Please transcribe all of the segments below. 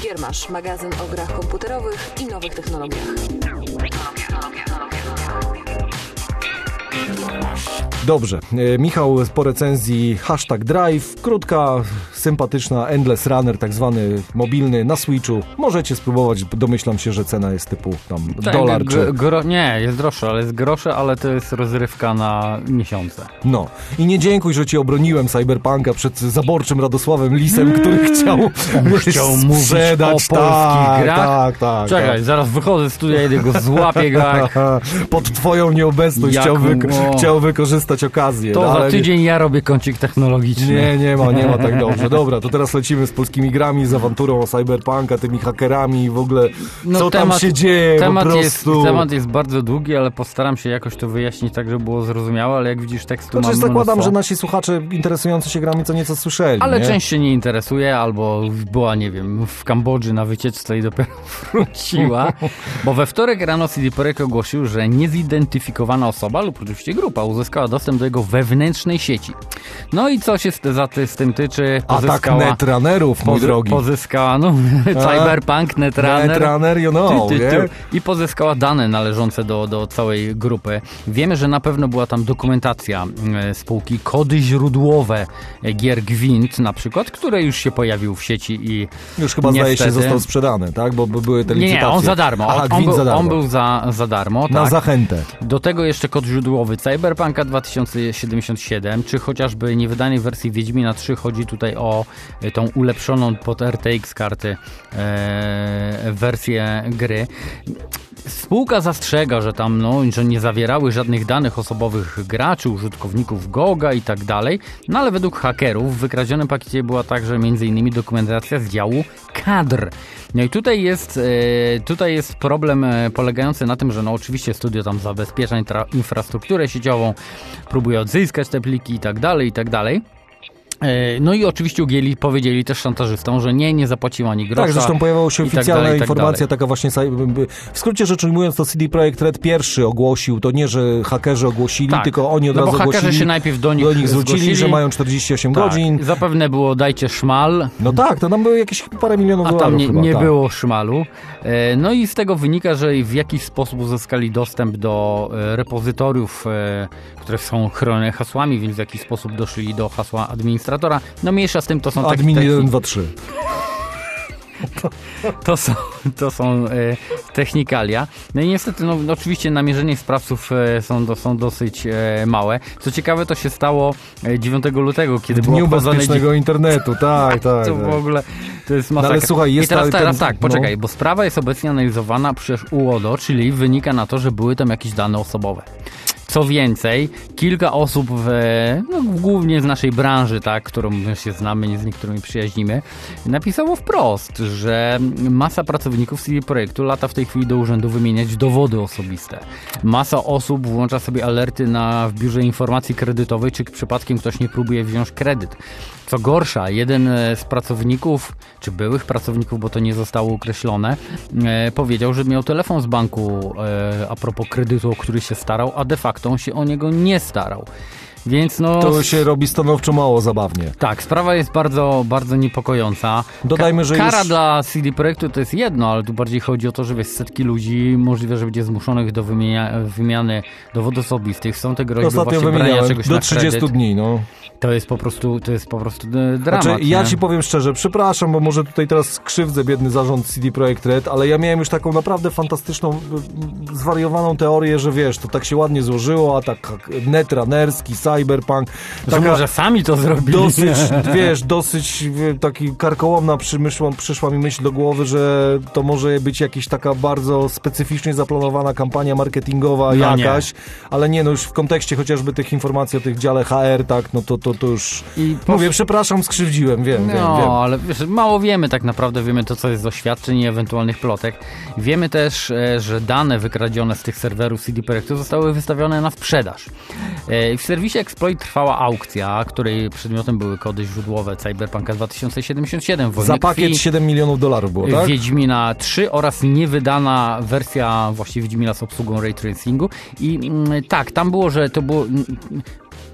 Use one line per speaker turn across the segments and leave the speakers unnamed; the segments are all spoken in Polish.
Giermasz, magazyn o grach komputerowych i nowych technologiach.
Dobrze, Michał po recenzji #Drive, krótka, sympatyczna Endless Runner, tak zwany mobilny na Switchu. Możecie spróbować, domyślam się, że cena jest typu tam dolar czy...
Nie, jest droższa, ale jest grosze, ale to jest rozrywka na miesiące.
No i nie dziękuj, że ci obroniłem Cyberpunka przed zaborczym Radosławem Lisem, który chciał
sprzedać o polskich grach.
Tak.
Czekaj, zaraz wychodzę z studia, jedę go złapię go.
Pod twoją nieobecność chciał wykorzystać okazję.
To za tydzień ja robię kącik technologiczny.
Nie ma tak dobrze. Dobra, to teraz lecimy z polskimi grami, z awanturą o Cyberpunka, tymi hakerami i w ogóle co tam się dzieje po prostu.
Temat jest bardzo długi, ale postaram się jakoś to wyjaśnić tak, żeby było zrozumiałe, ale jak widzisz tekstu mam
zakładam, że nasi słuchacze interesujący się grami co nieco słyszeli.
Ale część się nie interesuje, albo była, nie wiem, w Kambodży na wycieczce i dopiero wróciła, bo we wtorek rano CD Projekt ogłosił, że niezidentyfikowana osoba lub oczywiście grupa uzyskała dostęp do jego wewnętrznej sieci. No i co się z tym tyczy?
Atak netrunnerów, mój drogi.
Pozyskała, Cyberpunk,
Netrunner,
i pozyskała dane należące do całej grupy. Wiemy, że na pewno była tam dokumentacja spółki, kody źródłowe gier Gwint na przykład, które już się pojawił w sieci i
już chyba zdaje się został sprzedany, tak? Bo były te licytacje.
Nie, on za darmo. On był za darmo.
Na zachętę.
Do tego jeszcze kod źródłowy Cyberpunka 2077, czy chociażby niewydanej wersji Wiedźmina 3. Chodzi tutaj o tą ulepszoną pod RTX karty wersję gry. Spółka zastrzega, że tam że nie zawierały żadnych danych osobowych graczy, użytkowników GOG-a i tak dalej, no ale według hakerów w wykradzionym pakiecie była także m.in. dokumentacja z działu kadr. No i tutaj jest problem polegający na tym, że oczywiście studio tam zabezpiecza infrastrukturę sieciową, próbuje odzyskać te pliki i tak dalej. No i oczywiście powiedzieli też szantażystom, że nie zapłaciła ani grosza.
Tak, zresztą pojawiła się oficjalna informacja, taka właśnie, w skrócie rzecz ujmując, to CD Projekt Red pierwszy ogłosił, to nie, że hakerzy ogłosili, tylko oni od razu ogłosili.
Hakerzy się najpierw do nich
zwrócili, że mają 48 godzin.
Zapewne było dajcie szmal.
No tak, to tam było jakieś parę milionów dolarów.
A tam nie było szmalu. No i z tego wynika, że w jakiś sposób uzyskali dostęp do repozytoriów, które są chronione hasłami, więc w jakiś sposób doszli do hasła administratora. No mniejsza z tym, to są
admin 1, 2, 3.
To są technikalia. No i niestety, oczywiście namierzenie sprawców są dosyć małe. Co ciekawe, to się stało 9 lutego, kiedy było
Dniu bezpiecznego internetu, tak.
To w ogóle, to jest masakra. Ale słuchaj, jest I teraz poczekaj, bo sprawa jest obecnie analizowana przez UODO, czyli wynika na to, że były tam jakieś dane osobowe. Co więcej, kilka osób głównie z naszej branży, którą się znamy, z niektórymi przyjaźnimy, napisało wprost, że masa pracowników CD Projektu lata w tej chwili do urzędu wymieniać dowody osobiste. Masa osób włącza sobie alerty w biurze informacji kredytowej, czy przypadkiem ktoś nie próbuje wziąć kredyt. Co gorsza, jeden z pracowników, czy byłych pracowników, bo to nie zostało określone, powiedział, że miał telefon z banku a propos kredytu, o który się starał, a de facto on się o niego nie starał. Więc
to się robi stanowczo mało zabawnie.
Tak, sprawa jest bardzo, bardzo niepokojąca.
Dodajmy, że
kara dla CD Projektu to jest jedno, ale tu bardziej chodzi o to, że setki ludzi możliwe, że będzie zmuszonych do wymiany dowodów osobistych. Są te groźby właśnie brania czegoś
do 30 dni,
To jest po prostu dramat.
Znaczy, ja ci powiem szczerze, przepraszam, bo może tutaj teraz skrzywdzę biedny zarząd CD Projekt Red, ale ja miałem już taką naprawdę fantastyczną, zwariowaną teorię, że to tak się ładnie złożyło, a tak netrunnerski, cyberpunk.
Że może sami to zrobili.
Dosyć taki karkołomna przyszła mi myśl do głowy, że to może być jakaś taka bardzo specyficznie zaplanowana kampania marketingowa ale już w kontekście chociażby tych informacji o tych dziale HR, to już mówię, przepraszam, skrzywdziłem, wiem.
Ale mało wiemy tak naprawdę, wiemy to, co jest z oświadczeń i ewentualnych plotek. Wiemy też, że dane wykradzione z tych serwerów CD Projektu zostały wystawione na sprzedaż. W serwisie Exploit trwała aukcja, której przedmiotem były kody źródłowe Cyberpunka 2077.
Za pakiet $7 milionów było, tak?
Wiedźmina 3 oraz niewydana wersja właśnie Wiedźmina z obsługą Ray Tracingu. I tam było, że to było...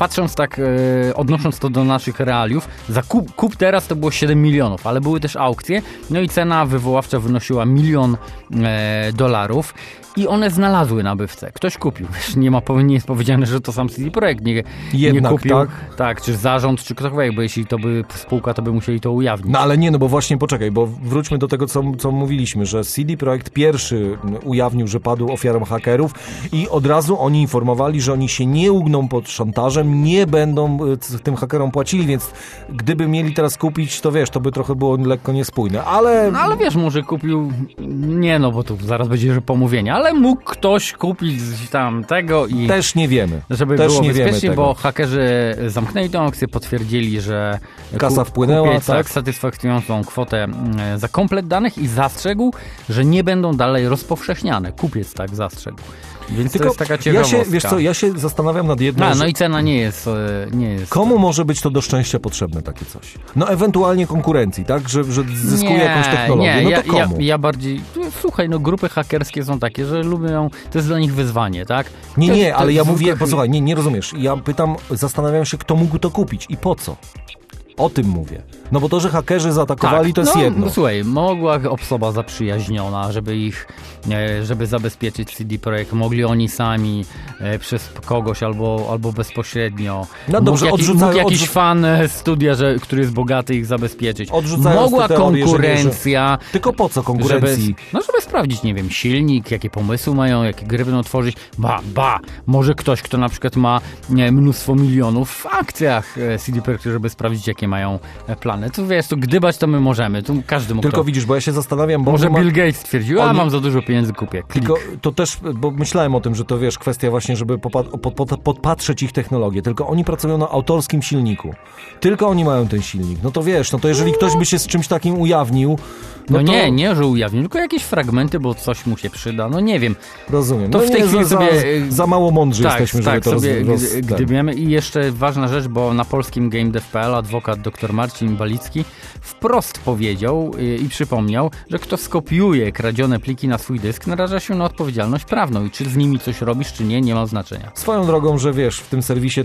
patrząc tak, odnosząc to do naszych realiów, za kup teraz to było 7 milionów, ale były też aukcje, no i cena wywoławcza wynosiła $1 000 000 i one znalazły nabywcę. Ktoś kupił. Nie jest powiedziane, że to sam CD Projekt nie kupił. Tak, czy zarząd, czy ktokolwiek, bo jeśli to by spółka, to by musieli to ujawnić.
No ale nie, no bo właśnie poczekaj, bo wróćmy do tego, co mówiliśmy, że CD Projekt pierwszy ujawnił, że padł ofiarą hakerów i od razu oni informowali, że oni się nie ugną pod szantażem, nie będą tym hakerom płacili, więc gdyby mieli teraz kupić, to wiesz, to by trochę było lekko niespójne, ale...
No ale wiesz, może kupił... Nie, no bo tu zaraz będzie, że pomówienie, ale mógł ktoś kupić tam tego i...
Też nie wiemy.
Żeby
też
było
nie
bezpiecznie,
wiemy
bo hakerzy zamknęli tę aukcję, potwierdzili, że
kasa wpłynęła,
kupiec,
tak?
satysfakcjonującą kwotę za komplet danych i zastrzegł, że nie będą dalej rozpowszechniane. Kupiec tak zastrzegł. Więc tylko to jest taka ciekawostka.
Ja się zastanawiam nad jedną...
No i cena nie jest...
Komu może być to do szczęścia potrzebne takie coś? No ewentualnie konkurencji, tak? Że zyskuje jakąś technologię. No to komu?
Ja bardziej... Słuchaj, no grupy hakerskie są takie, że lubią... To jest dla nich wyzwanie, tak?
Ale ja mówię... Posłuchaj, nie rozumiesz. Ja pytam, zastanawiam się, kto mógł to kupić i po co? O tym mówię. No bo to, że hakerzy zaatakowali, to jest jedno.
Słuchaj, mogła osoba zaprzyjaźniona, żeby zabezpieczyć CD Projekt. Mogli oni sami przez kogoś albo bezpośrednio.
No dobrze,
mógł jakiś fan studia, który jest bogaty, ich zabezpieczyć.
Mogła
teorie, konkurencja.
Tylko po co konkurencji?
Żeby sprawdzić, nie wiem, silnik, jakie pomysły mają, jakie gry będą tworzyć. Może ktoś, kto na przykład ma mnóstwo milionów w akcjach CD Projekt, żeby sprawdzić, jakie mają plany. Tu wiesz, to gdybać to my możemy. Tu każdy mógł.
Tylko widzisz, bo ja się zastanawiam, bo...
Może Bill Gates stwierdził, mam za dużo pieniędzy, kupię.
Tylko to też, bo myślałem o tym, że to wiesz, kwestia właśnie, żeby podpatrzeć ich technologię. Tylko oni pracują na autorskim silniku. Tylko oni mają ten silnik. No to wiesz, no to jeżeli ktoś by się z czymś takim ujawnił...
No to... nie, że ujawnił, tylko jakieś fragmenty, bo coś mu się przyda. No nie wiem.
Rozumiem.
To w tej chwili sobie...
Za mało mądrzy jesteśmy, żeby to
gdybiemy. I jeszcze ważna rzecz, bo na polskim GameDev.pl adwokat dr Marcin Balicki wprost powiedział i przypomniał, że kto skopiuje kradzione pliki na swój dysk, naraża się na odpowiedzialność prawną i czy z nimi coś robisz, czy nie ma znaczenia.
Swoją drogą, że wiesz, w tym serwisie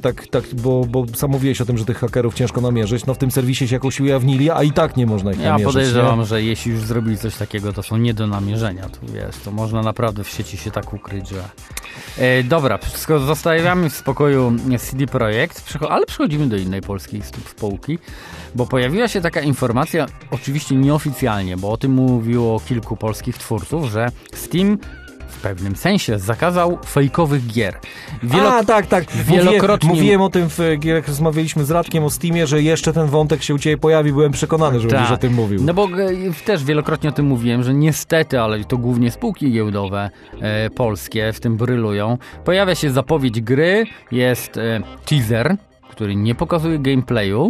bo sam mówiłeś o tym, że tych hakerów ciężko namierzyć, no w tym serwisie się jakoś ujawnili, a i tak nie można ich namierzyć. Ja
podejrzewam, że jeśli już zrobili coś takiego, to są nie do namierzenia. Tu wiesz, to można naprawdę w sieci się tak ukryć, że... Dobra, zostawiamy w spokoju CD Projekt, ale przechodzimy do innej polskiej spółki, bo pojawiła się taka informacja, oczywiście nieoficjalnie, bo o tym mówiło kilku polskich twórców, że Steam w pewnym sensie zakazał fejkowych gier.
Tak.
Wielokrotnie...
Mówiłem o tym, jak rozmawialiśmy z Radkiem o Steamie, że jeszcze ten wątek się u Ciebie pojawi. Byłem przekonany, że będziesz o tym mówił.
No bo też wielokrotnie o tym mówiłem, że niestety, ale to głównie spółki giełdowe polskie w tym brylują. Pojawia się zapowiedź gry, jest teaser, który nie pokazuje gameplayu.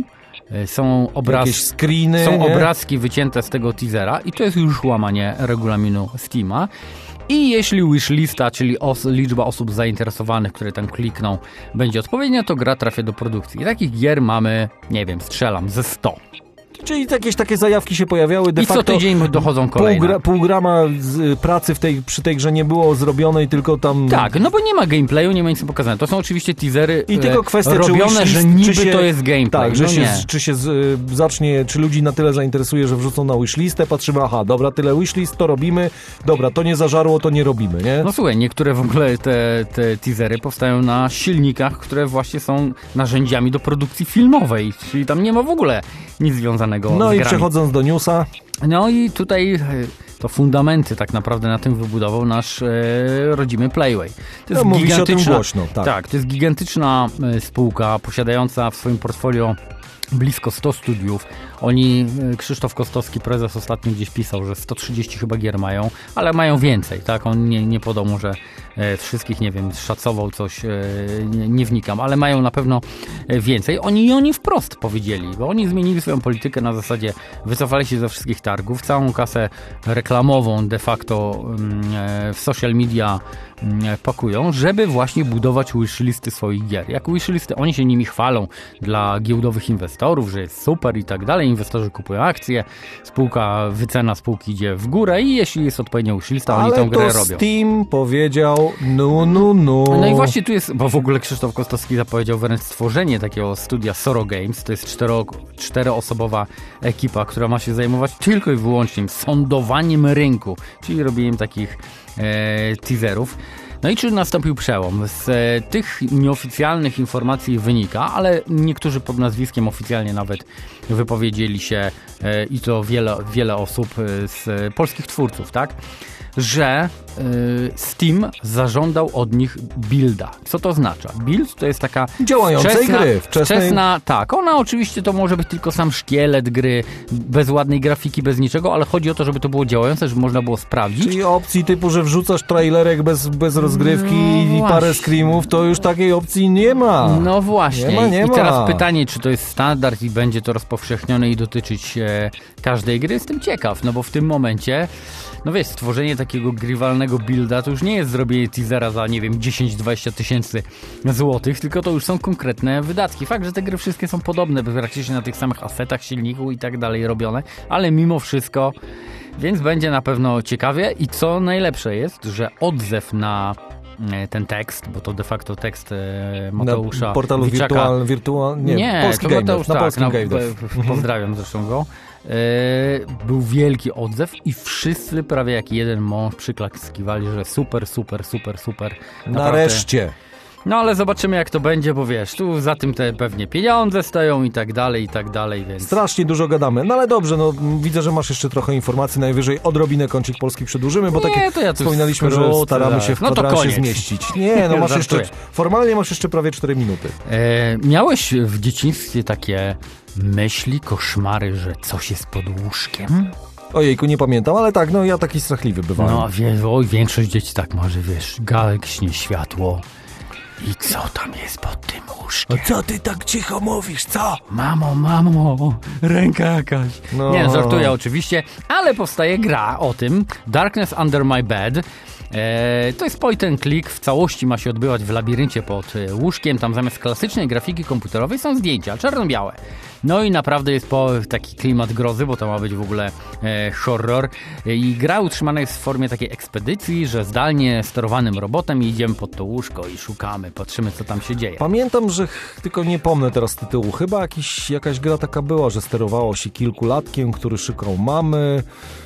Są
screeny,
obrazki wycięte z tego teasera i to jest już łamanie regulaminu Steama. I jeśli wishlista, czyli liczba osób zainteresowanych, które tam klikną, będzie odpowiednia, to gra trafia do produkcji. I takich gier mamy, nie wiem, strzelam, ze 100.
Czyli jakieś takie zajawki się pojawiały.
I co tydzień dochodzą kolejne.
Pół grama pracy przy tej grze nie było zrobionej, tylko tam...
Tak, no bo nie ma gameplayu, nie ma nic pokazane. To są oczywiście teasery
i tylko kwestia,
robione, że niby to jest gameplay.
Tak, czy ludzi na tyle zainteresuje, że wrzucą na wishlistę, patrzymy, dobra, tyle wishlist, to robimy, dobra, to nie zażarło, to nie robimy, nie?
No słuchaj, niektóre w ogóle te teasery powstają na silnikach, które właśnie są narzędziami do produkcji filmowej, czyli tam nie ma w ogóle nic związanego z grami.
I przechodząc do newsa.
No i tutaj to fundamenty tak naprawdę na tym wybudował nasz rodzimy Playway. To jest
mówi się o tym głośno.
Tak, to jest gigantyczna spółka posiadająca w swoim portfolio blisko 100 studiów. Krzysztof Kostowski, prezes, ostatnio gdzieś pisał, że 130 chyba gier mają, ale mają więcej, tak? On nie podał mu, że wszystkich, nie wiem, szacował coś, nie wnikam, ale mają na pewno więcej. Oni wprost powiedzieli, bo oni zmienili swoją politykę na zasadzie, wycofali się ze wszystkich targów, całą kasę reklamową de facto w social media pakują, żeby właśnie budować wishlisty swoich gier. Jak wishlisty, oni się nimi chwalą dla giełdowych inwestorów, inwestorów, że jest super i tak dalej, inwestorzy kupują akcje, wycena spółki idzie w górę i jeśli jest odpowiednio wishlista, oni tę grę robią.
Ale Steam powiedział
No i właśnie tu jest, bo w ogóle Krzysztof Kostowski zapowiedział wręcz stworzenie takiego studia Soro Games, to jest czteroosobowa ekipa, która ma się zajmować tylko i wyłącznie sądowaniem rynku, czyli robieniem takich teaserów. No i czy nastąpił przełom? Z tych nieoficjalnych informacji wynika, ale niektórzy pod nazwiskiem oficjalnie nawet wypowiedzieli się i to wiele osób z polskich twórców, tak? Że Steam zażądał od nich builda. Co to oznacza? Build to jest taka
działającej gry.
Wczesna, tak. Ona oczywiście to może być tylko sam szkielet gry, bez ładnej grafiki, bez niczego, ale chodzi o to, żeby to było działające, żeby można było sprawdzić.
Czyli opcji typu, że wrzucasz trailerek bez rozgrywki i parę screamów, to już takiej opcji nie ma.
No właśnie.
Nie ma.
I teraz pytanie, czy to jest standard i będzie to rozpowszechnione i dotyczyć każdej gry? Jestem ciekaw, no bo w tym momencie no wiesz, stworzenie takiego grywalnego builda to już nie jest zrobienie teasera za, nie wiem, 10-20 tysięcy złotych, tylko to już są konkretne wydatki. Fakt, że te gry wszystkie są podobne, praktycznie na tych samych asetach, silniku i tak dalej robione, ale mimo wszystko, więc będzie na pewno ciekawie i co najlepsze jest, że odzew na ten tekst, bo to de facto tekst Mateusza
na portalu
Polski Gamer, na Polskim Gamer. Pozdrawiam zresztą go. Był wielki odzew i wszyscy prawie jak jeden mąż przyklaskiwali, że super.
Nareszcie.
No ale zobaczymy jak to będzie, bo wiesz, tu za tym te pewnie pieniądze stoją i tak dalej, więc...
Strasznie dużo gadamy, no ale dobrze, no widzę, że masz jeszcze trochę informacji, najwyżej odrobinę kącik polski przedłużymy, bo wspominaliśmy, że staramy się w kwadransie zmieścić. Nie, no masz jeszcze, formalnie masz jeszcze prawie 4 minuty.
Miałeś w dzieciństwie takie myśli, koszmary, że coś jest pod łóżkiem?
Ojejku, nie pamiętam, ale tak, no ja taki strachliwy bywałem.
No, większość dzieci tak może, wiesz, gaśnie światło. I co tam jest pod tym łóżkiem?
A co ty tak cicho mówisz, co?
Mamo, ręka jakaś. No. Nie, żartuję oczywiście, ale powstaje gra o tym, Darkness Under My Bed. To jest point and click, w całości ma się odbywać w labiryncie pod łóżkiem, tam zamiast klasycznej grafiki komputerowej są zdjęcia czarno-białe. No i naprawdę jest taki klimat grozy, bo to ma być w ogóle horror i gra utrzymana jest w formie takiej ekspedycji, że zdalnie sterowanym robotem idziemy pod to łóżko i szukamy, patrzymy co tam się dzieje.
Pamiętam, że tylko nie pomnę teraz tytułu, chyba jakaś gra taka była, że sterowało się kilkulatkiem, który szukał mamy.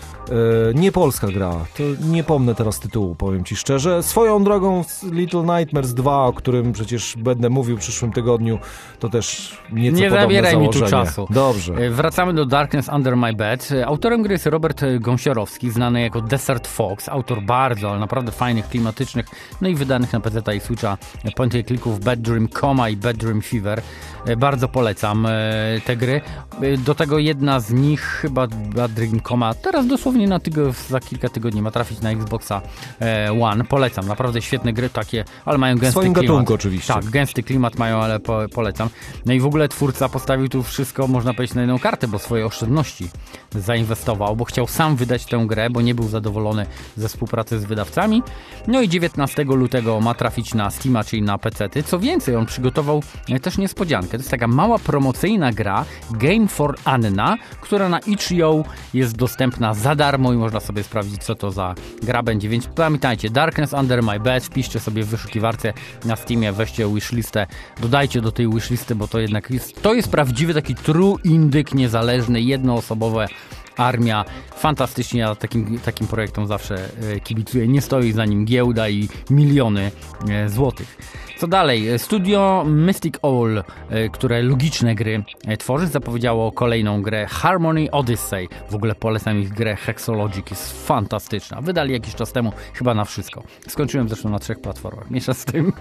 Nie polska gra, to nie pomnę teraz tytułu, powiem ci szczerze. Swoją drogą Little Nightmares 2, o którym przecież będę mówił w przyszłym tygodniu, to też nieco
nie
podobne
zabieraj
założenie.
Mi tu czasu.
Dobrze.
Wracamy do Darkness Under My Bed. Autorem gry jest Robert Gąsiorowski, znany jako Desert Fox, autor bardzo, ale naprawdę fajnych, klimatycznych, no i wydanych na PC i Switcha point and clicków Bad Dream Coma i Bad Dream Fever. Bardzo polecam te gry. Do tego jedna z nich, chyba Bad Dream Coma, teraz dosłownie za kilka tygodni ma trafić na Xboxa One. Polecam, naprawdę świetne gry takie, ale mają gęsty klimat. W swoim gatunku
oczywiście.
Tak, gęsty klimat mają, ale polecam. No i w ogóle twórca postawił tu wszystko, można powiedzieć, na jedną kartę, bo swoje oszczędności zainwestował, bo chciał sam wydać tę grę, bo nie był zadowolony ze współpracy z wydawcami. No i 19 lutego ma trafić na Steama, czyli na PC-ty. Co więcej, on przygotował też niespodziankę. To jest taka mała promocyjna gra Game for Anna, która na itch.io jest dostępna za darmo i można sobie sprawdzić, co to za gra będzie. Więc pamiętajcie, Darkness Under My Bed, wpiszcie sobie w wyszukiwarce na Steamie, weźcie wishlistę, dodajcie do tej wishlisty, bo to jednak to jest prawdziwy taki true indyk niezależny, jednoosobowe armia. Fantastycznie, ja takim projektom zawsze kibicuję. Nie stoi za nim giełda i miliony złotych. Co dalej? Studio Mystic Owl, które logiczne gry tworzy, zapowiedziało kolejną grę Harmony Odyssey. W ogóle polecam ich grę Hexologic, jest fantastyczna. Wydali jakiś czas temu chyba na wszystko. Skończyłem zresztą na 3 platformach. Miesza z tym.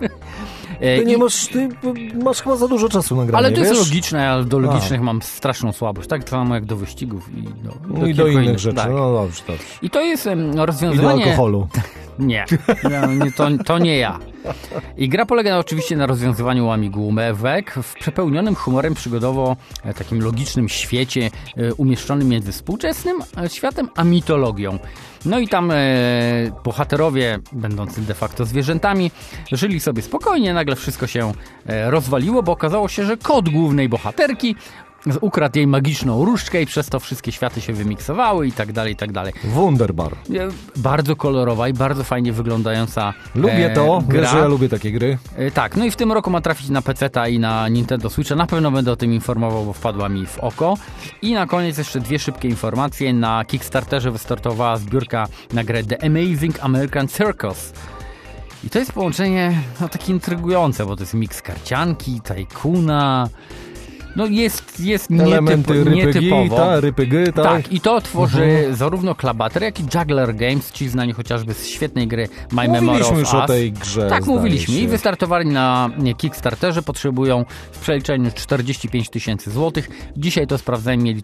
Ty masz chyba za dużo czasu na granie,
ale to jest
wiesz?
logiczne, ale do logicznych mam straszną słabość. Tak samo jak do wyścigów i
do innych rzeczy.
Tak.
No dobrze.
I to jest rozwiązanie...
I do alkoholu.
Nie, to nie ja. I gra polega oczywiście na rozwiązywaniu łamigłówek w przepełnionym humorem przygodowo takim logicznym świecie umieszczonym między współczesnym światem a mitologią. No i tam bohaterowie, będący de facto zwierzętami, żyli sobie spokojnie, nagle wszystko się rozwaliło, bo okazało się, że kot głównej bohaterki ukradł jej magiczną różdżkę i przez to wszystkie światy się wymiksowały i tak dalej, i tak dalej.
Wunderbar.
Bardzo kolorowa i bardzo fajnie wyglądająca
Lubię to,
gra.
Wiesz, że ja lubię takie gry.
Tak, no i w tym roku ma trafić na PC-ta i na Nintendo Switcha. Na pewno będę o tym informował, bo wpadła mi w oko. I na koniec jeszcze 2 szybkie informacje. Na Kickstarterze wystartowała zbiórka na grę The Amazing American Circus. I to jest połączenie takie intrygujące, bo to jest miks karcianki, tajkuna. No jest nietypowo.
Rypy-gy,
tak, i to tworzy zarówno Klabater, jak i Juggler Games, ci znani chociażby z świetnej gry My Memory of Us.
Mówiliśmy już o tej grze.
Tak, mówiliśmy. I wystartowali na Kickstarterze, potrzebują w przeliczeniu 45 000 złotych. Dzisiaj to sprawdzałem, mieli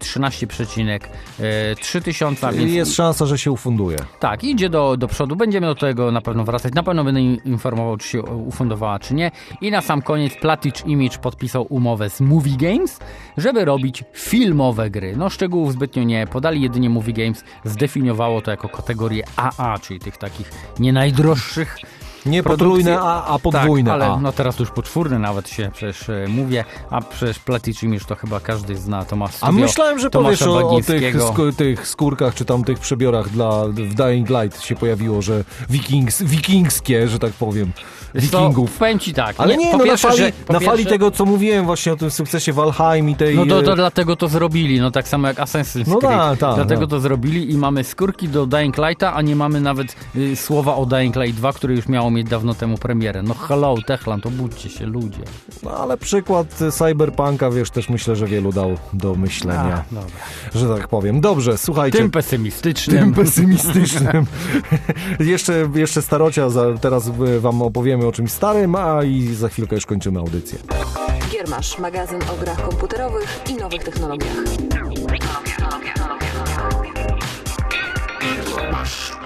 13,3 tysiąca.
Więc jest szansa, że się ufunduje.
Tak, idzie do przodu. Będziemy do tego na pewno wracać. Na pewno będę informował, czy się ufundowała, czy nie. I na sam koniec Platige Image podpisał umowę z Movie Games, żeby robić filmowe gry. No szczegółów zbytnio nie podali, jedynie Movie Games zdefiniowało to jako kategorię AA, czyli tych takich nie najdroższych.
Nie potrójne A podwójne
tak, ale
A.
no teraz już poczwórne nawet się przecież mówię, a przecież Platige Image to chyba każdy zna, to ma studio.
A myślałem, że powiesz o tych skórkach, czy tam tych przebiorach w Dying Light się pojawiło, że wikingskie, że tak powiem, wikingów.
Powiem ci tak.
Ale nie, na fali tego, co mówiłem właśnie o tym sukcesie Valheim i tej...
No to dlatego to zrobili, no tak samo jak Assassin's Creed. Dlatego to zrobili i mamy skórki do Dying Lighta, a nie mamy nawet słowa o Dying Light 2, które już miało mieć dawno temu premierę. No hello, Techland, obudźcie się, ludzie.
No ale przykład Cyberpunka, wiesz, też myślę, że wielu dał do myślenia. Że tak powiem. Dobrze, słuchajcie.
Tym pesymistycznym.
jeszcze starocia, teraz wam opowiemy o czymś starym, a i za chwilkę już kończymy audycję.
Giermasz, magazyn o grach komputerowych i nowych technologiach.